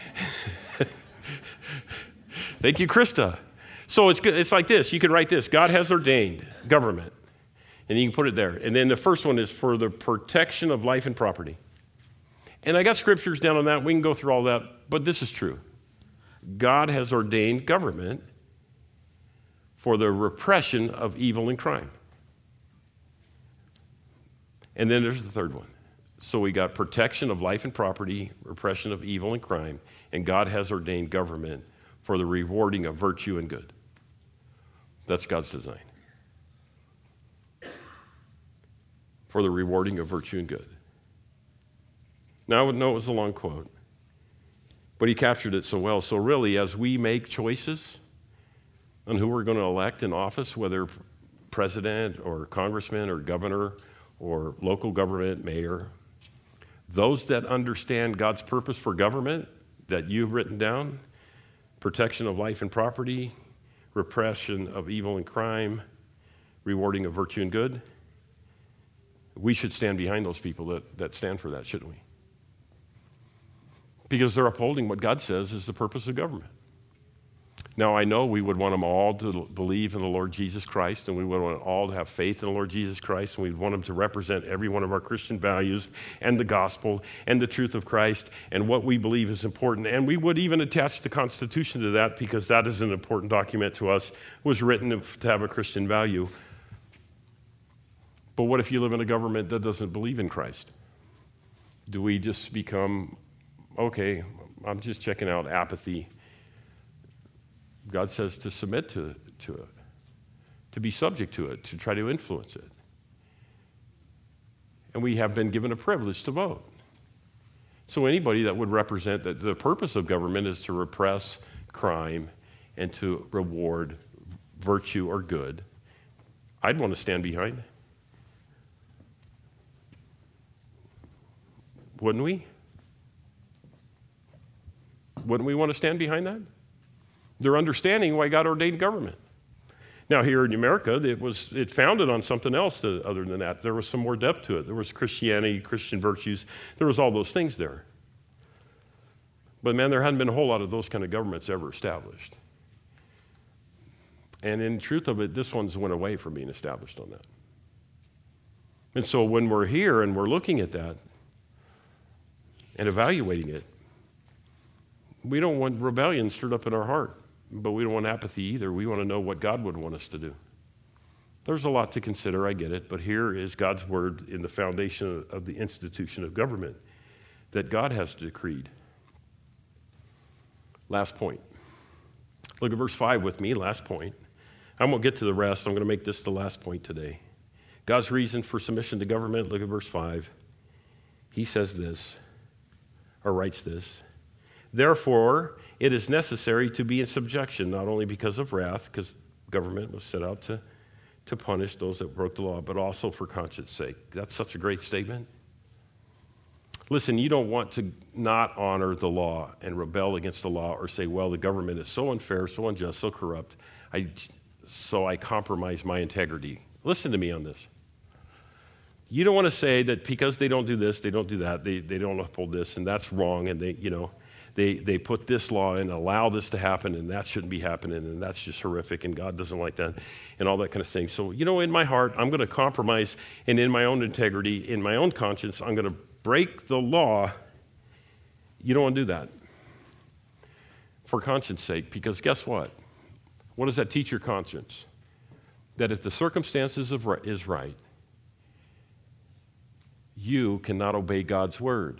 Thank you, Krista. So it's like this. You can write this. God has ordained government. And you can put it there. And then the first one is for the protection of life and property. And I got scriptures down on that. We can go through all that. But this is true. God has ordained government for the repression of evil and crime. And then there's the third one. So we got protection of life and property, repression of evil and crime, and God has ordained government for the rewarding of virtue and good. That's God's design. For the rewarding of virtue and good. Now, I would know it was a long quote, but he captured it so well. So really, as we make choices on who we're going to elect in office, whether president or congressman or governor or local government mayor, those that understand God's purpose for government that you've written down, protection of life and property, repression of evil and crime, rewarding of virtue and good, we should stand behind those people that stand for that, shouldn't we? Because they're upholding what God says is the purpose of government. Now, I know we would want them all to believe in the Lord Jesus Christ, and we would want all to have faith in the Lord Jesus Christ, and we'd want them to represent every one of our Christian values and the gospel and the truth of Christ and what we believe is important. And we would even attach the Constitution to that because that is an important document to us. It was written to have a Christian value. But what if you live in a government that doesn't believe in Christ? Do we just become, okay, I'm just checking out apathy? God says to submit to it, to be subject to it, to try to influence it. And we have been given a privilege to vote. So anybody that would represent that the purpose of government is to repress crime and to reward virtue or good, I'd want to stand behind. Wouldn't we? Wouldn't we want to stand behind that? They're understanding why God ordained government. Now, here in America, it founded on something else other than that. There was some more depth to it. There was Christianity, Christian virtues. There was all those things there. But man, there hadn't been a whole lot of those kind of governments ever established. And in truth of it, this one's went away from being established on that. And so when we're here and we're looking at that and evaluating it, we don't want rebellion stirred up in our heart. But we don't want apathy either. We want to know what God would want us to do. There's a lot to consider, I get it, but here is God's word in the foundation of the institution of government that God has decreed. Last point. Look at verse 5 with me, last point. I won't get to the rest. I'm going to make this the last point today. God's reason for submission to government, look at verse 5. He says this, or writes this. Therefore, it is necessary to be in subjection, not only because of wrath, because government was set out to punish those that broke the law, but also for conscience sake. That's such a great statement. Listen, you don't want to not honor the law and rebel against the law or say, well, the government is so unfair, so unjust, so corrupt, so I compromise my integrity. Listen to me on this. You don't want to say that because they don't do this, they don't do that, they don't uphold this, and that's wrong, and they put this law in and allow this to happen, and that shouldn't be happening, and that's just horrific, and God doesn't like that, and all that kind of thing. So, in my heart, I'm going to compromise, and in my own integrity, in my own conscience, I'm going to break the law. You don't want to do that for conscience sake, because guess what? What does that teach your conscience? That if the circumstances is right, you cannot obey God's word.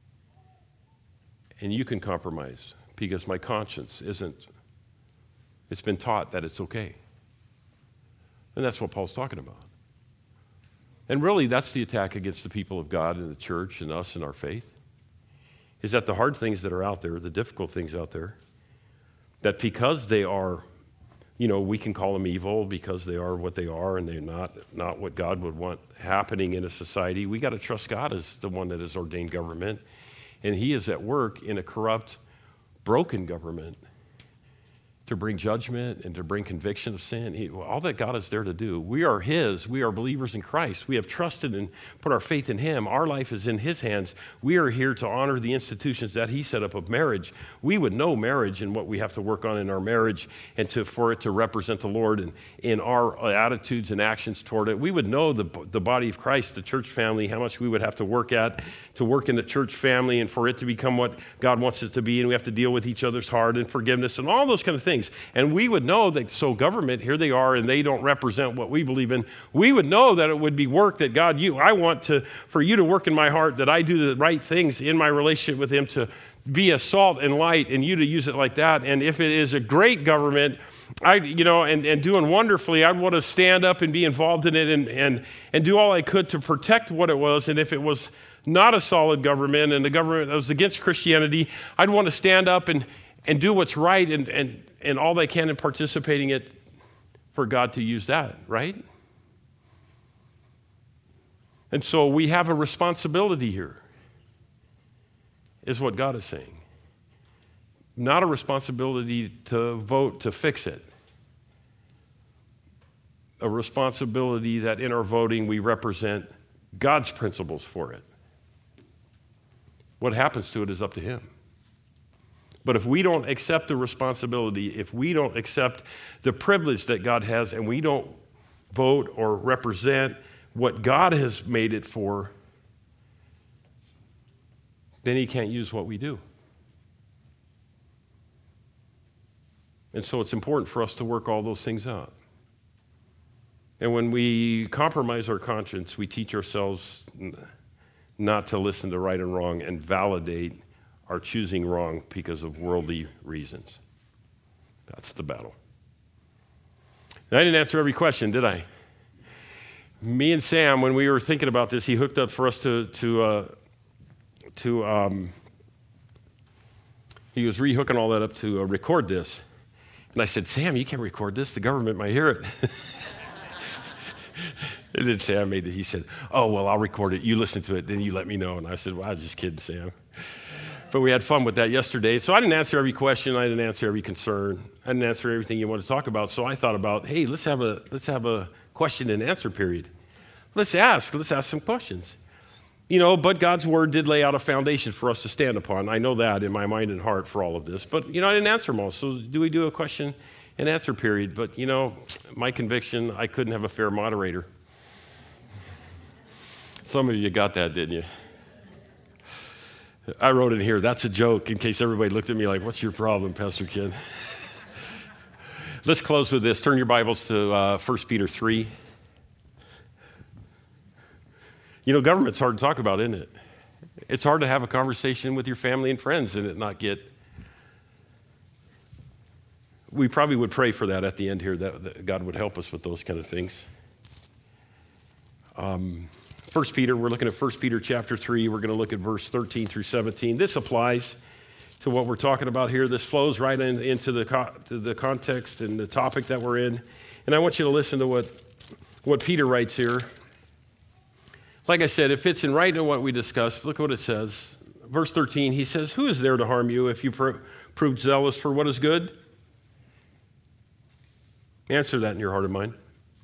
And you can compromise because my conscience it's been taught that it's okay. And that's what Paul's talking about. And really, that's the attack against the people of God and the church and us and our faith, is that the hard things that are out there, the difficult things out there, that because they are We can call them evil because they are what they are and they're not what God would want happening in a society. We got to trust God as the one that has ordained government. And he is at work in a corrupt, broken government to bring judgment and to bring conviction of sin. All that God is there to do. We are his. We are believers in Christ. We have trusted and put our faith in him. Our life is in his hands. We are here to honor the institutions that he set up of marriage. We would know marriage and what we have to work on in our marriage and for it to represent the Lord and in our attitudes and actions toward it. We would know the body of Christ, the church family, how much we would have to work in the church family and for it to become what God wants it to be. And we have to deal with each other's heart and forgiveness and all those kind of things. And we would know that, so government, here they are, and they don't represent what we believe in. We would know that it would be work that God, I want for you to work in my heart, that I do the right things in my relationship with him to be a salt and light, and you to use it like that. And if it is a great government, and doing wonderfully, I'd want to stand up and be involved in it and do all I could to protect what it was. And if it was not a solid government and the government that was against Christianity, I'd want to stand up and do what's right and all they can in participating it for God to use that, right? And so we have a responsibility here, is what God is saying. Not a responsibility to vote to fix it. A responsibility that in our voting we represent God's principles for it. What happens to it is up to him. But if we don't accept the responsibility, if we don't accept the privilege that God has, and we don't vote or represent what God has made it for, then he can't use what we do. And so it's important for us to work all those things out. And when we compromise our conscience, we teach ourselves not to listen to right and wrong and validate our choosing wrong because of worldly reasons. That's the battle. Now, I didn't answer every question, did I? Me and Sam, when we were thinking about this, he hooked up for us he was rehooking all that up to record this. And I said, Sam, you can't record this. The government might hear it. And then Sam he said, oh, well, I'll record it. You listen to it, then you let me know. And I said, well, I was just kidding, Sam. But we had fun with that yesterday. So I didn't answer every question. I didn't answer every concern. I didn't answer everything you wanted to talk about. So I thought about, hey, let's have a question and answer period. Let's ask some questions. But God's word did lay out a foundation for us to stand upon. I know that in my mind and heart for all of this. But, I didn't answer them all. So do we do a question and answer period? But, my conviction, I couldn't have a fair moderator. Some of you got that, didn't you? I wrote in here, that's a joke, in case everybody looked at me like, what's your problem, Pastor Ken? Let's close with this. Turn your Bibles to 1 Peter 3. Government's hard to talk about, isn't it? It's hard to have a conversation with your family and friends and it not get... We probably would pray for that at the end here, that God would help us with those kind of things. 1 Peter, we're looking at 1 Peter chapter 3. We're going to look at verse 13 through 17. This applies to what we're talking about here. This flows right into the context and the topic that we're in. And I want you to listen to what Peter writes here. Like I said, it fits in right into what we discussed. Look what it says. Verse 13, he says, who is there to harm you if you proved zealous for what is good? Answer that in your heart and mind.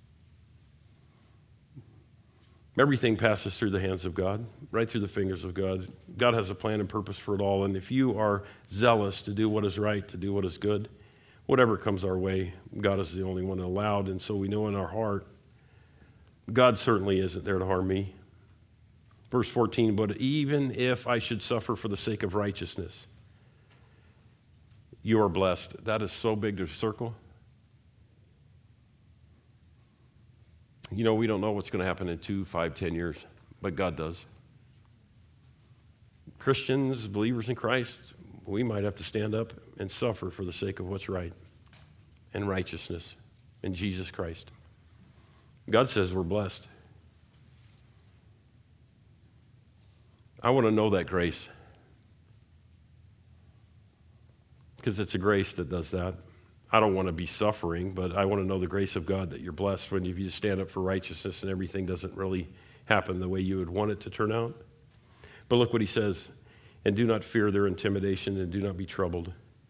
Everything passes through the hands of God, right through the fingers of God. God has a plan and purpose for it all. And if you are zealous to do what is right, to do what is good, whatever comes our way, God is the only one allowed. And so we know in our heart, God certainly isn't there to harm me. Verse 14, but even if I should suffer for the sake of righteousness, you are blessed. That is so big to circle. We don't know what's going to happen in 2, 5, 10 years, but God does. Christians, believers in Christ, we might have to stand up and suffer for the sake of what's right and righteousness in Jesus Christ. God says we're blessed. I want to know that grace because it's a grace that does that. I don't want to be suffering, but I want to know the grace of God that you're blessed when you stand up for righteousness and everything doesn't really happen the way you would want it to turn out. But look what he says, and do not fear their intimidation and do not be troubled.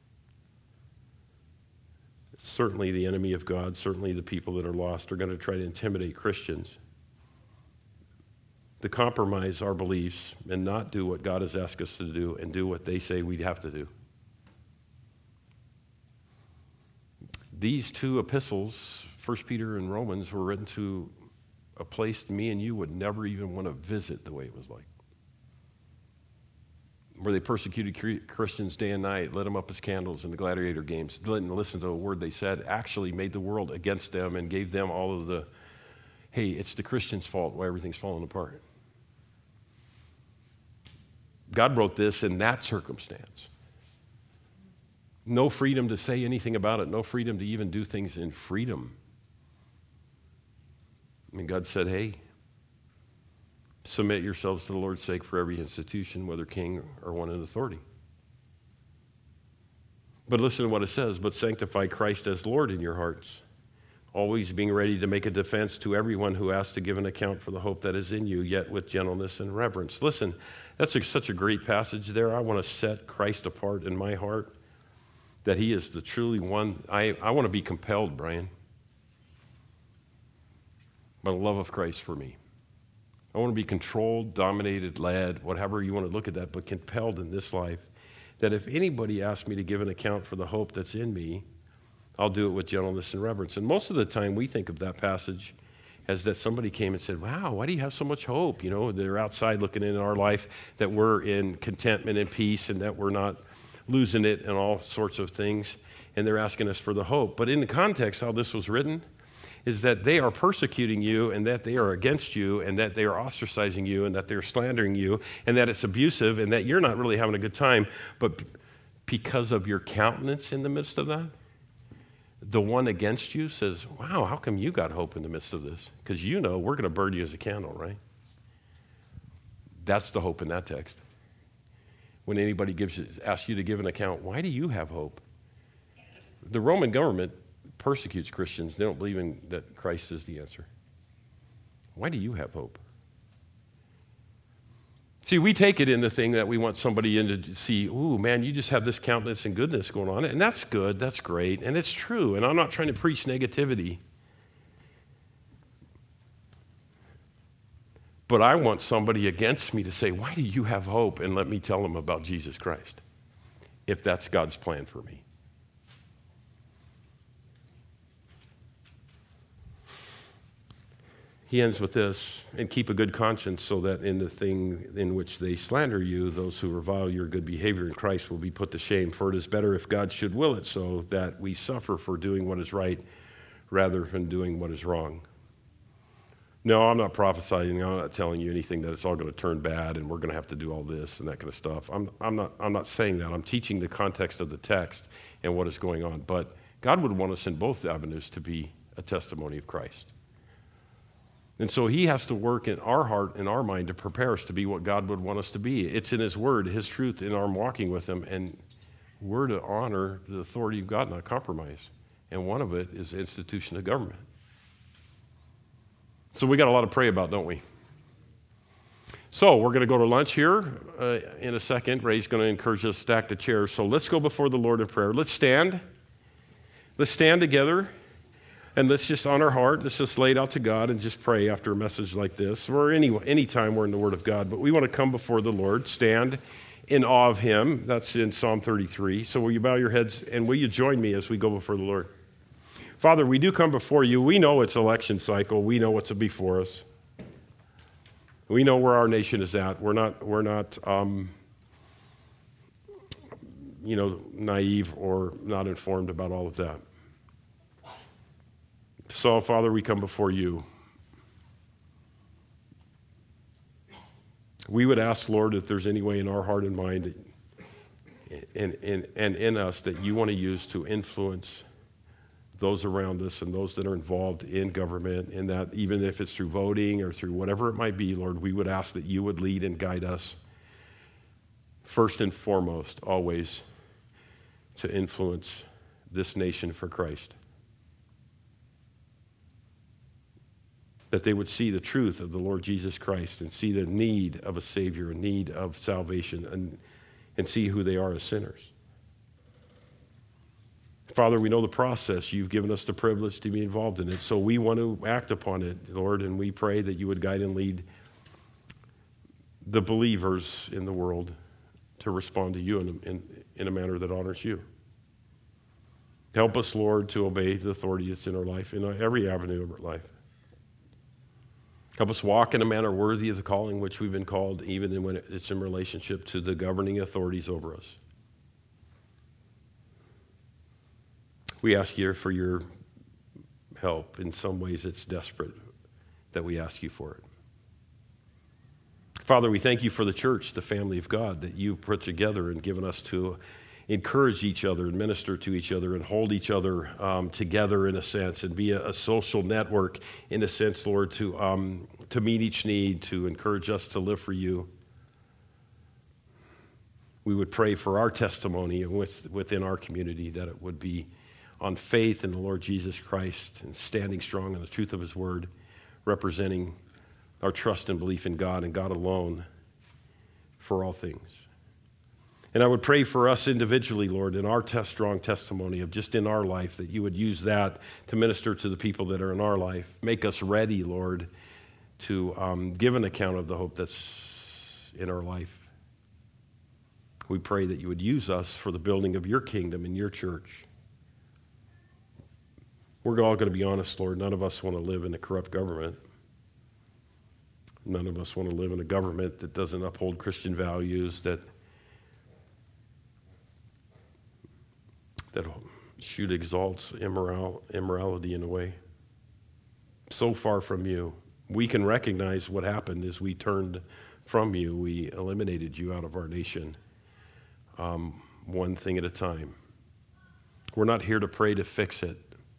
Certainly the enemy of God, certainly the people that are lost are going to try to intimidate Christians, to compromise our beliefs and not do what God has asked us to do and do what they say we'd have to do. These two epistles, 1 Peter and Romans, were written to a place me and you would never even want to visit the way it was like. Where they persecuted Christians day and night, lit them up as candles in the gladiator games, didn't listen to a word they said, actually made the world against them and gave them all of the, hey, it's the Christians' fault why everything's falling apart. God wrote this in that circumstance. No freedom to say anything about it, no freedom to even do things in freedom. I mean, God said, hey, submit yourselves to the Lord's sake for every institution, whether king or one in authority. But listen to what it says, but sanctify Christ as Lord in your hearts, always being ready to make a defense to everyone who asks to give an account for the hope that is in you, yet with gentleness and reverence. Listen, that's such a great passage there. I want to set Christ apart in my heart, that he is the truly one. I want to be compelled, Brian, by the love of Christ for me. I want to be controlled, dominated, led, whatever you want to look at that, but compelled in this life, that if anybody asks me to give an account for the hope that's in me, I'll do it with gentleness and reverence. And most of the time we think of that passage as that somebody came and said, wow, why do you have so much hope? You know, they're outside looking in our life, that we're in contentment and peace and that we're not losing it and all sorts of things. And they're asking us for the hope. But in the context, how this was written, is that they are persecuting you and that they are against you and that they are ostracizing you and that they're slandering you and that it's abusive and that you're not really having a good time. But because of your countenance in the midst of that, the one against you says, wow, how come you got hope in the midst of this? Because you know we're going to burn you as a candle, right? That's the hope in that text. When anybody asks you to give an account, why do you have hope? The Roman government persecutes Christians. They don't believe in that Christ is the answer. Why do you have hope? See, we take it in the thing that we want somebody in to see, ooh, man, you just have this countenance and goodness going on. And that's good, that's great, and it's true. And I'm not trying to preach negativity. But I want somebody against me to say, why do you have hope? And let me tell them about Jesus Christ, if that's God's plan for me. He ends with this, and keep a good conscience so that in the thing in which they slander you, those who revile your good behavior in Christ will be put to shame. For it is better if God should will it so that we suffer for doing what is right rather than doing what is wrong. No, I'm not prophesying. I'm not telling you anything that it's all going to turn bad and we're going to have to do all this and that kind of stuff. I'm not saying that. I'm teaching the context of the text and what is going on. But God would want us in both avenues to be a testimony of Christ. And so he has to work in our heart and our mind to prepare us to be what God would want us to be. It's in his word, his truth, in our walking with him. And we're to honor the authority of God, not compromise. And one of it is the institution of government. So we got a lot to pray about, don't we? So we're going to go to lunch here in a second. Ray's going to encourage us to stack the chairs. So let's go before the Lord in prayer. Let's stand. Let's stand together. And let's just, on our heart, let's just lay it out to God and just pray after a message like this, or any time we're in the Word of God. But we want to come before the Lord, stand in awe of him. That's in Psalm 33. So will you bow your heads and will you join me as we go before the Lord? Father, we do come before you. We know it's election cycle. We know what's before us. We know where our nation is at. We're not naive or not informed about all of that. So, Father, we come before you. We would ask, Lord, if there's any way in our heart and mind and in us that you want to use to influence those around us and those that are involved in government, and that even if it's through voting or through whatever it might be, Lord, we would ask that you would lead and guide us first and foremost, always, to influence this nation for Christ. That they would see the truth of the Lord Jesus Christ and see the need of a Savior, a need of salvation, and see who they are as sinners. Father, we know the process. You've given us the privilege to be involved in it, so we want to act upon it, Lord, and we pray that you would guide and lead the believers in the world to respond to you in a manner that honors you. Help us, Lord, to obey the authority that's in our life, in every avenue of our life. Help us walk in a manner worthy of the calling which we've been called, even when it's in relationship to the governing authorities over us. We ask you for your help. In some ways, it's desperate that we ask you for it. Father, we thank you for the church, the family of God, that you put together and given us to encourage each other and minister to each other and hold each other together in a sense and be a social network in a sense, Lord, to meet each need, to encourage us to live for you. We would pray for our testimony within our community, that it would be on faith in the Lord Jesus Christ and standing strong in the truth of his word, representing our trust and belief in God and God alone for all things. And I would pray for us individually, Lord, in our strong testimony of just in our life, that you would use that to minister to the people that are in our life. Make us ready, Lord, to give an account of the hope that's in our life. We pray that you would use us for the building of your kingdom and your church. We're all going to be honest, Lord. None of us want to live in a corrupt government. None of us want to live in a government that doesn't uphold Christian values, that should exalts immorality in a way. So far from you. We can recognize what happened as we turned from you. We eliminated you out of our nation, one thing at a time. We're not here to pray to fix it.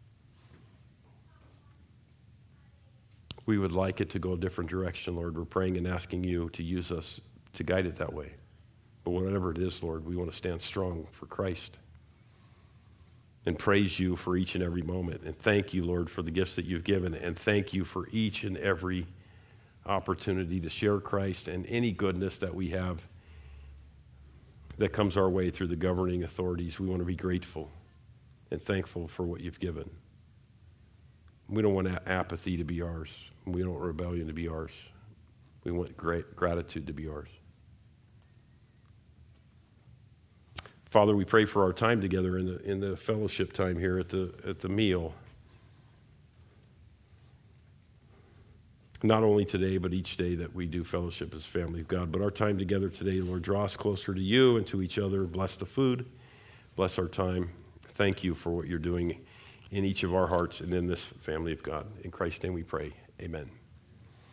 We would like it to go a different direction, Lord. We're praying and asking you to use us to guide it that way. But whatever it is, Lord, we want to stand strong for Christ and praise you for each and every moment. And thank you, Lord, for the gifts that you've given. And thank you for each and every opportunity to share Christ and any goodness that we have that comes our way through the governing authorities. We want to be grateful and thankful for what you've given. We don't want apathy to be ours. We don't want rebellion to be ours. We want great gratitude to be ours. Father, we pray for our time together in the fellowship time here at the meal. Not only today, but each day that we do fellowship as family of God. But our time together today, Lord, draw us closer to you and to each other. Bless the food. Bless our time. Thank you for what you're doing in each of our hearts and in this family of God. In Christ's name we pray. Amen.